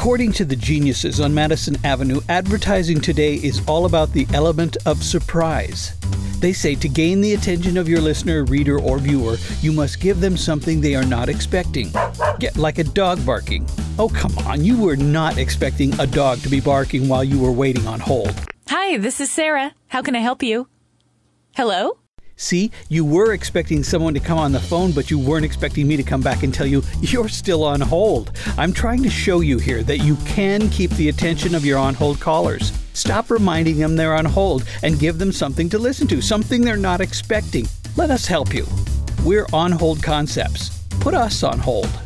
According to the geniuses on Madison Avenue, advertising today is all about the element of surprise. They say to gain the attention of your listener, reader, or viewer, you must give them something they are not expecting. Get like a dog barking. Oh, come on, you were not expecting a dog to be barking while you were waiting on hold. Hi, this is Sarah. How can I help you? Hello? See, you were expecting someone to come on the phone, but you weren't expecting me to come back and tell you you're still on hold. I'm trying to show you here that you can keep the attention of your on-hold callers. Stop reminding them they're on hold and give them something to listen to, something they're not expecting. Let us help you. We're On Hold Concepts. Put us on hold.